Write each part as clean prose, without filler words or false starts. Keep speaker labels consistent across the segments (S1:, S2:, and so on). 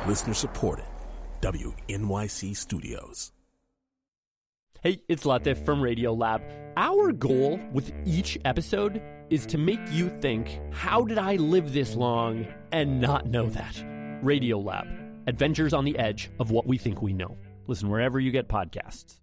S1: Listener supported. WNYC Studios.
S2: Hey, it's Latif from Radiolab. Our goal with each episode is to make you think, how did I live this long and not know that? Radiolab, adventures on the edge of what we think we know. Listen wherever you get podcasts.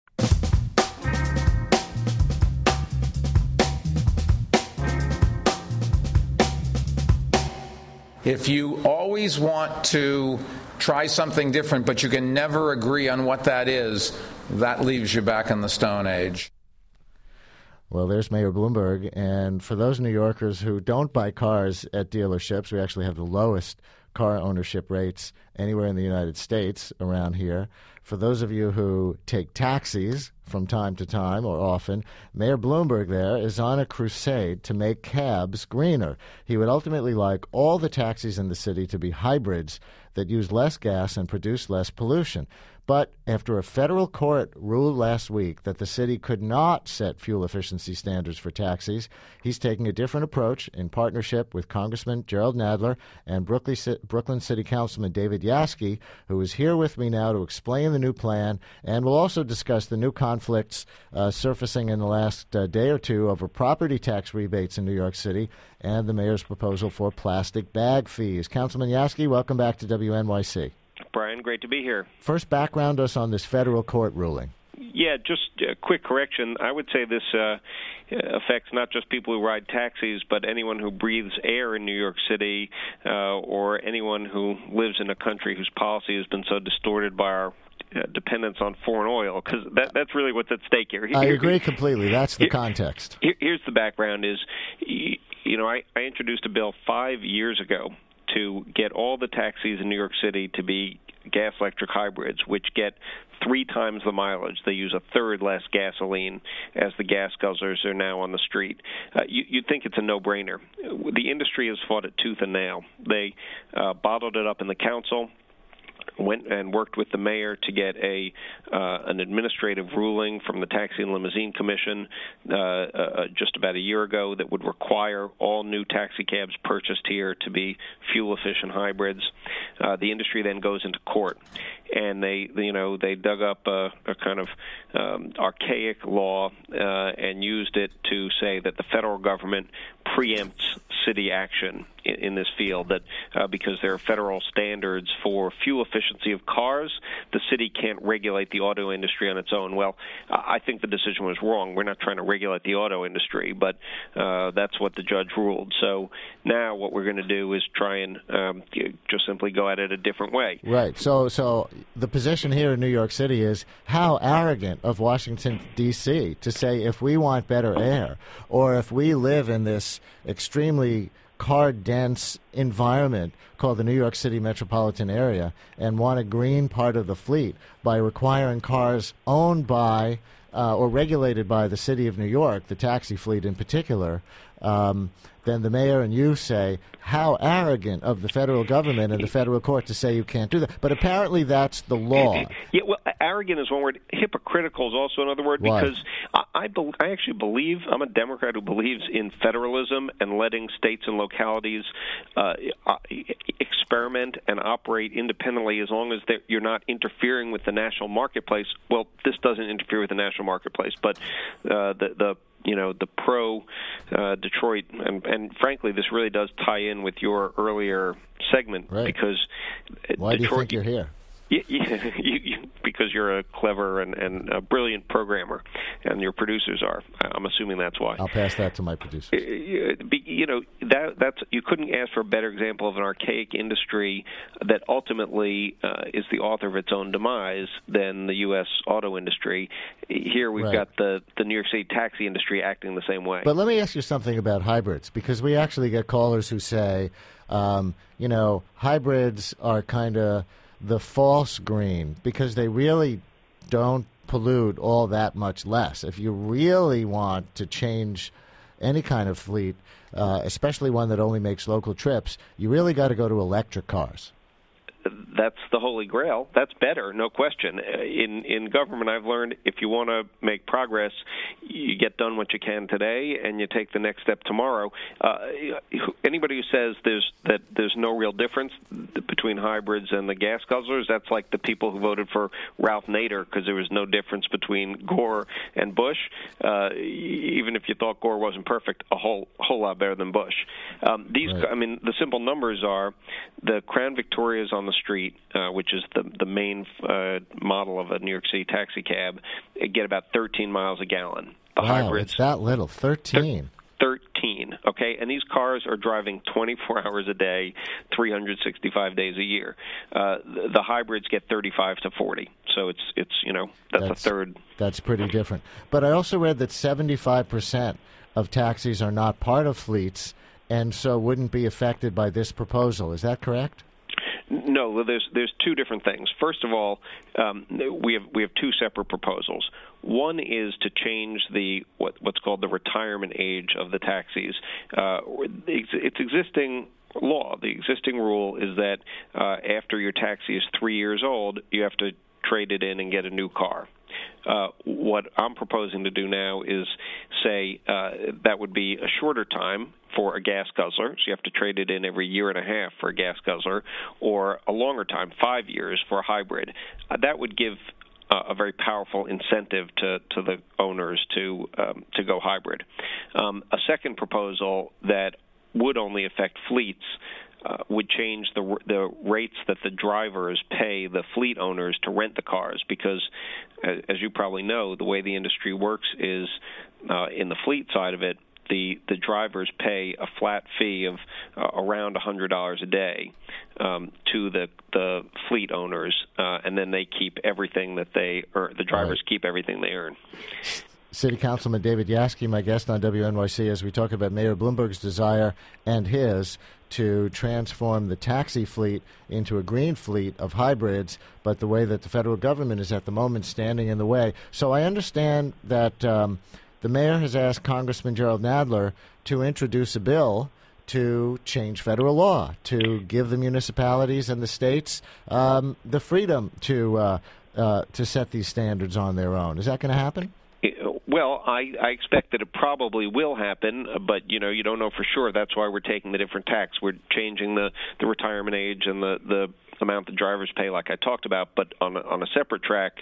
S3: If you always want to try something different, but you can never agree on what that is, that leaves you back in the Stone Age.
S4: Well, there's Mayor Bloomberg, and for those New Yorkers who don't buy cars at dealerships, we actually have the lowest car ownership rates anywhere in the United States around here. For those of you who take taxis from time to time or often, Mayor Bloomberg there is on a crusade to make cabs greener. He would ultimately like all the taxis in the city to be hybrids that use less gas and produce less pollution. But after a federal court ruled last week that the city could not set fuel efficiency standards for taxis, he's taking a different approach in partnership with Congressman Gerald Nadler and Brooklyn City Councilman David Yaski, who is here with me now to explain the new plan, and we'll also discuss the new conflicts surfacing in the last day or two over property tax rebates in New York City and the mayor's proposal for plastic bag fees. Councilman Yaski, welcome back to WNYC.
S5: Brian, great to be here.
S4: First, background us on this federal court ruling.
S5: Yeah, just a quick correction. I would say this affects not just people who ride taxis, but anyone who breathes air in New York City or anyone who lives in a country whose policy has been so distorted by our dependence on foreign oil, because that's really what's at stake here.
S4: I agree completely. That's the context.
S5: Here's the background is, I introduced a bill 5 years ago to get all the taxis in New York City to be gas-electric hybrids, which get 3 times the mileage. They use a third less gasoline as the gas guzzlers are now on the street. You'd think it's a no-brainer. The industry has fought it tooth and nail. They bottled it up in the council, went and worked with the mayor to get an administrative ruling from the Taxi and Limousine Commission just about a year ago that would require all new taxi cabs purchased here to be fuel-efficient hybrids. The industry then goes into court, and they dug up a kind of archaic law and used it to say that the federal government preempts city action in this field, that because there are federal standards for fuel efficiency of cars, the city can't regulate the auto industry on its own. Well, I think the decision was wrong. We're not trying to regulate the auto industry, but that's what the judge ruled. So now what we're going to do is try and just simply go at it a different way.
S4: Right. So the position here in New York City is how arrogant of Washington, D.C. to say if we want better air or if we live in this extremely car-dense environment called the New York City metropolitan area and want a green part of the fleet by requiring cars owned by or regulated by the city of New York, the taxi fleet in particular, then the mayor and you say, how arrogant of the federal government and the federal court to say you can't do that. But apparently that's the law.
S5: Yeah, well, arrogant is one word. Hypocritical is also another word.
S4: Why?
S5: Because I actually believe, I'm a Democrat who believes in federalism and letting states and localities experiment and operate independently as long as you're not interfering with the national marketplace. Well, this doesn't interfere with the national marketplace, but the pro-Detroit, and frankly, this really does tie in with your earlier segment,
S4: right?
S5: Because
S4: why
S5: Detroit,
S4: do you think you're here?
S5: Because you're a clever and a brilliant programmer, and your producers are. I'm assuming that's why.
S4: I'll pass that to my producers.
S5: That's you couldn't ask for a better example of an archaic industry that ultimately is the author of its own demise than the U.S. auto industry. Here we've got the New York City taxi industry acting the same way.
S4: But let me ask you something about hybrids, because we actually get callers who say, hybrids are kind of the false green because they really don't pollute all that much less. If you really want to change any kind of fleet, especially one that only makes local trips, you really got to go to electric cars.
S5: that's the holy grail. That's better, no question. In government, I've learned if you want to make progress, you get done what you can today, and you take the next step tomorrow. Anybody who says there's no real difference between hybrids and the gas guzzlers, that's like the people who voted for Ralph Nader because there was no difference between Gore and Bush. Even if you thought Gore wasn't perfect, a whole lot better than Bush.
S4: Right.
S5: I mean, the simple numbers are the Crown Victorias on the street, which is the main model of a New York City taxi cab, get about 13 miles a gallon. The hybrids,
S4: it's that little, 13.
S5: 13, okay? And these cars are driving 24 hours a day, 365 days a year. The hybrids get 35 to 40. So it's that's a third.
S4: That's pretty different. But I also read that 75% of taxis are not part of fleets and so wouldn't be affected by this proposal. Is that correct?
S5: No, there's two different things. First of all, we have two separate proposals. One is to change what's called the retirement age of the taxis. It's existing law. The existing rule is that after your taxi is 3 years old, you have to trade it in and get a new car. What I'm proposing to do now is say that would be a shorter time for a gas guzzler, so you have to trade it in every year and a half for a gas guzzler, or a longer time, 5 years, for a hybrid. That would give a very powerful incentive to the owners to go hybrid. A second proposal that would only affect fleets would change the rates that the drivers pay the fleet owners to rent the cars, because, as you probably know, the way the industry works is in the fleet side of it, the drivers pay a flat fee of around $100 a day to the fleet owners, and then they keep everything that they earn. The drivers keep everything they earn.
S4: City Councilman David Yaski, my guest on WNYC, as we talk about Mayor Bloomberg's desire and his to transform the taxi fleet into a green fleet of hybrids, but the way that the federal government is at the moment standing in the way. So I understand that the mayor has asked Congressman Jerrold Nadler to introduce a bill to change federal law, to give the municipalities and the states the freedom to set these standards on their own. Is that going to happen?
S5: Well, I expect that it probably will happen, but you don't know for sure. That's why we're taking the different tax. We're changing the retirement age and the amount the drivers pay, like I talked about. But on a separate track,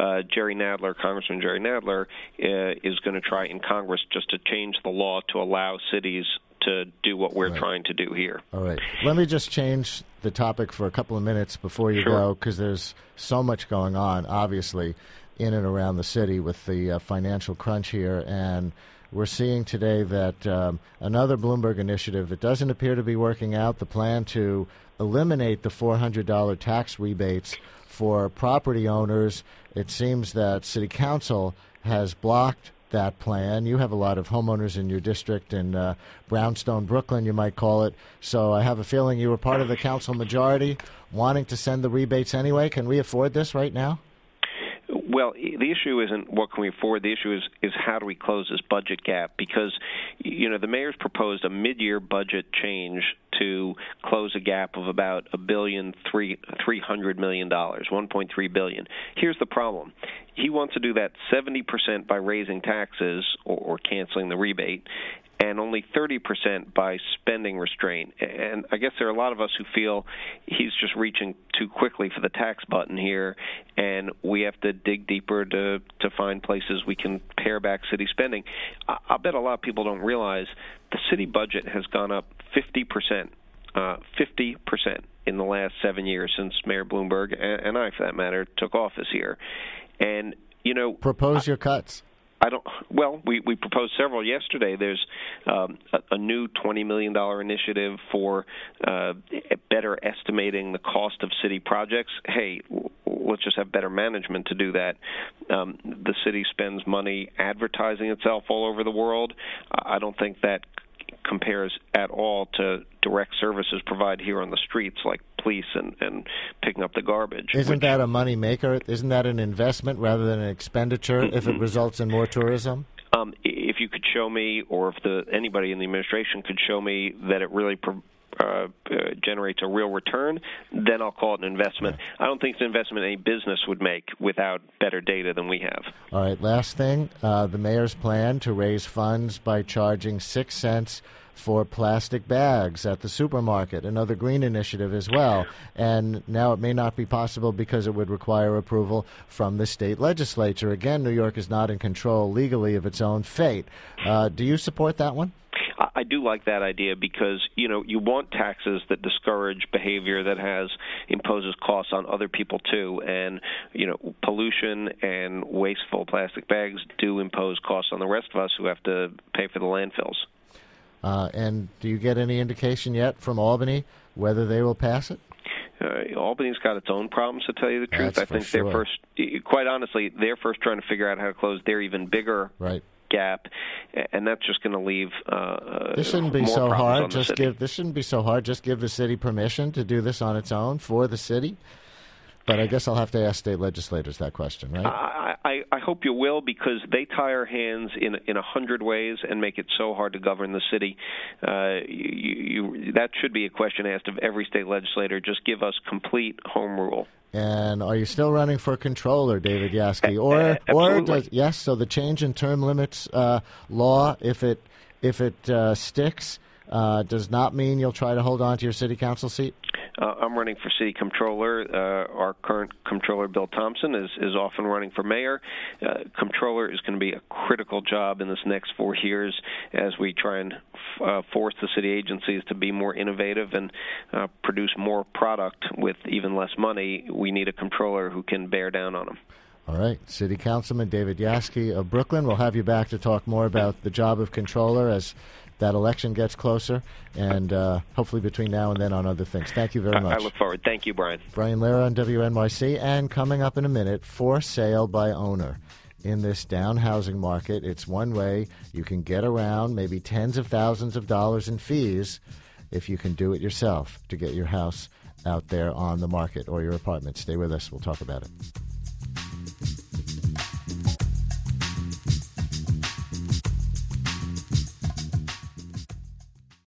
S5: Congressman Jerry Nadler, is going to try in Congress just to change the law to allow cities to do what we're trying to do here.
S4: All right. Let me just change the topic for a couple of minutes before you go, because there's so much going on, obviously, in and around the city with the financial crunch here. And we're seeing today that another Bloomberg initiative that doesn't appear to be working out, the plan to eliminate the $400 tax rebates for property owners. It seems that City Council has blocked that plan. You have a lot of homeowners in your district, in Brownstone, Brooklyn, you might call it. So I have a feeling you were part of the council majority wanting to send the rebates anyway. Can we afford this right now?
S5: Well, the issue isn't what can we afford. The issue is how do we close this budget gap? Because, the mayor's proposed a mid-year budget change to close a gap of about $1.3 billion, $1.3 billion. Here's the problem. He wants to do that 70% by raising taxes or canceling the rebate, and only 30% by spending restraint. And I guess there are a lot of us who feel he's just reaching too quickly for the tax button here, and we have to dig deeper to find places we can pare back city spending. I bet a lot of people don't realize the city budget has gone up 50%, 50% in the last 7 years since Mayor Bloomberg, and I, for that matter, took office here. And,
S4: propose your cuts.
S5: We proposed several yesterday. There's a new $20 million initiative for better estimating the cost of city projects. Hey, let's just have better management to do that. The city spends money advertising itself all over the world. I don't think that compares at all to direct services provided here on the streets, like police and picking up the garbage.
S4: Isn't that a money maker? Isn't that an investment rather than an expenditure if it results in more tourism?
S5: If you could show me, or if anybody in the administration could show me that it really generates a real return, then I'll call it an investment. I don't think it's an investment any business would make without better data than we have.
S4: All right, last thing, the mayor's plan to raise funds by charging 6 cents for plastic bags at the supermarket, another green initiative as well. And now it may not be possible because it would require approval from the state legislature. Again, New York is not in control legally of its own fate. Do you support that one?
S5: I do like that idea because, you want taxes that discourage behavior that imposes costs on other people too. And, pollution and wasteful plastic bags do impose costs on the rest of us who have to pay for the landfills.
S4: And do you get any indication yet from Albany whether they will pass it?
S5: Albany's got its own problems, to tell you the truth.
S4: That's
S5: I think quite honestly, they're first trying to figure out how to close their even bigger gap, and that's just going to leave
S4: this shouldn't be
S5: more
S4: so hard.
S5: This
S4: shouldn't be so hard. Just give the city permission to do this on its own for the city. But I guess I'll have to ask state legislators that question, right?
S5: I hope you will, because they tie our hands in 100 ways and make it so hard to govern the city. That should be a question asked of every state legislator. Just give us complete home rule. And
S4: are you still running for controller, David Yaski? So the change in term limits law, if it sticks, does not mean you'll try to hold on to your city council seat?
S5: I'm running for city comptroller. Our current comptroller, Bill Thompson, is often running for mayor. Comptroller is going to be a critical job in this next 4 years as we try and force the city agencies to be more innovative and produce more product with even less money. We need a comptroller who can bear down on them.
S4: All right. City Councilman David Yaski of Brooklyn. We'll have you back to talk more about the job of controller as that election gets closer, and hopefully between now and then on other things. Thank you very much.
S5: I look forward. Thank you, Brian.
S4: Brian Lehrer on WNYC, and coming up in a minute, for sale by owner. In this down housing market, it's one way you can get around maybe tens of thousands of dollars in fees if you can do it yourself to get your house out there on the market or your apartment. Stay with us. We'll talk about it.